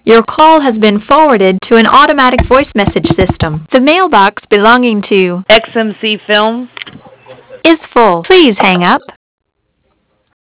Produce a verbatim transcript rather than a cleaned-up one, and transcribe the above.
Your call has been forwarded to an automatic voice message system. The mailbox belonging to X M C Film is full. Please hang up.